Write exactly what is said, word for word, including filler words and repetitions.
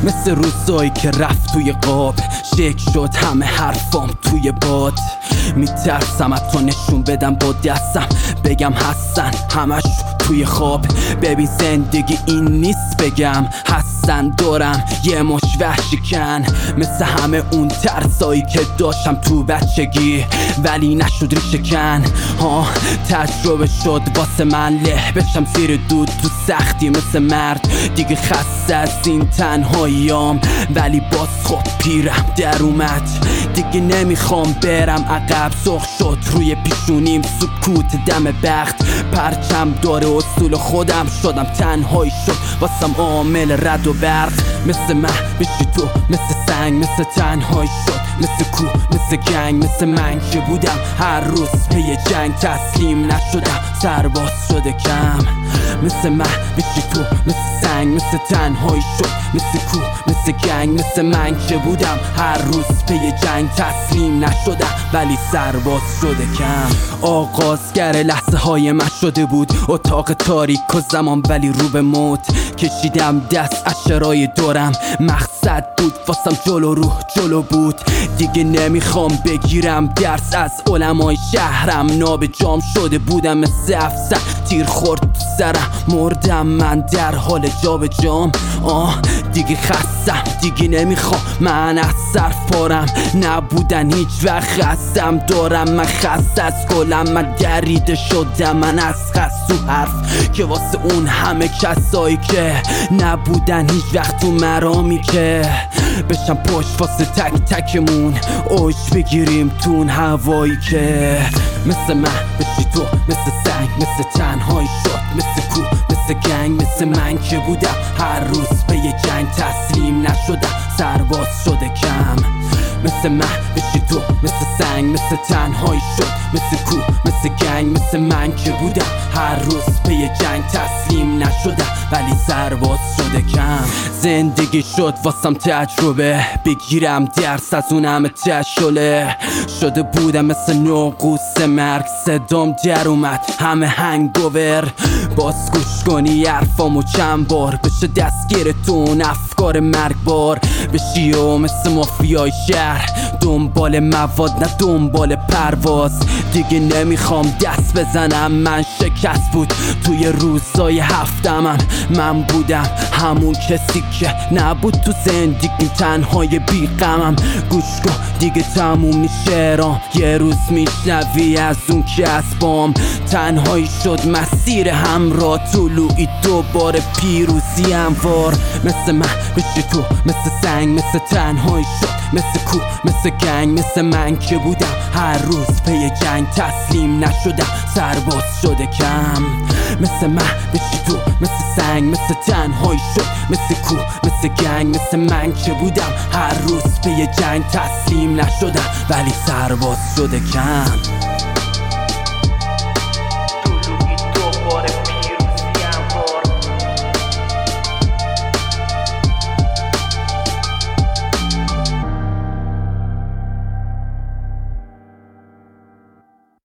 مثل روزایی که رفت توی قاب، شک شد همه حرفام توی باد. میترسم تو نشون بدم با دستم، بگم هستن همش توی خواب. ببین زندگی این نیست بگم هستن، دارم یه مش وحشی کن مثل همه اون ترسایی که داشتم تو بچگی ولی نشد ریشه کن. ها تجربه شد واسه من له بشم زیر دود تو سختی مثل مرد. دیگه خسته از این تنهاییام ولی باز خود پیرم در اومد. دیگه نمیخوام برم عقب، سرخ شد روی پیشونیم سکوت دم بخت. پرچم داره اصول خودم شدم تنهایی شد واسم عامل رد و برق. مثل من بشی تو مثل سنگ، مثل تنهایی شد مثل کو مثل گنگ. مثل من که بودم هر روز پی جنگ تسلیم نشدم سرباز شده کم. مثل من بشی تو مثل سنگ، مثل تنهایی شد مثل کو مثل گنگ. مثل من که بودم هر روز پی جنگ تسلیم نشدم ولی سرباز شده کم. آغازگر لحظه های من شده بود اتاق تاریک و زمان ولی رو به موت. کشیدم دست از شرای دورم، مقصد بود واسم جلو رو جلو بود. دیگه نمیخوام بگیرم درس از علمای شهرم، نابجام شده بودم مثل افسر تیر خورد تو سرم مردم من در حال جا به جام. آه دیگه خستم دیگه نمیخوام من از صرف پارم، نبودن هیچ وقت خستم دارم من خست از گلم. من دریده شدم من از خست تو حرف که واسه اون همه کسایی که نبودن هیچ وقت تو مرامی که بشم پشت واسه تک تکمون اوج بگیریم تو اون هوایی که مثل من بشی تو مثل سنگ، مثل تنهایی شد مثل کو مثل گنگ. مثل من که بودم هر روز به یه جنگ تسلیم نشدم سرباز شده کم. مثل من بشی تو مثل سنگ، مثل تنهایی شد مثل کو مثل گنگ. مثل من که بودم هر روز به یه جنگ تسلیم نشدم ولی سرباز شده کم. زندگی شد واسم تجربه بگیرم درس از اون همه تشله. شده بودم مثل ناقوس مرگ، صدام در اومد همه هنگوور. باز گوش کنی حرفامو چند بار بشه دستگیرتون افکار مرگبار. بشی و مثل مافیای شهر دنبال مواد نه دنبال پرواز. دیگه نمیخوام دست بزنم من شکست بود توی روزای هفتمم. من بودم همون کسی که نبود تو زندگی تنهای بیغمم. گوش کن دیگه تموم میشه رام، یه روز میشنوی از اون که از بام. تنهایی شد مسیر همراه طلوعی دوباره پیروزی هموار. مثل من بشی تو مثل سنگ، مثل تنهایی شد مثل کو مثل گنگ. مثل من که بودم هر روز پی جنگ تسلیم نشدم سرباز شده کم. مثل من بشی تو مثل سنگ، مثل تنهایی شد مثل کو مثل گنگ. مثل من که بودم هر روز پی جنگ تسلیم نشدم ولی سرباز شده کم.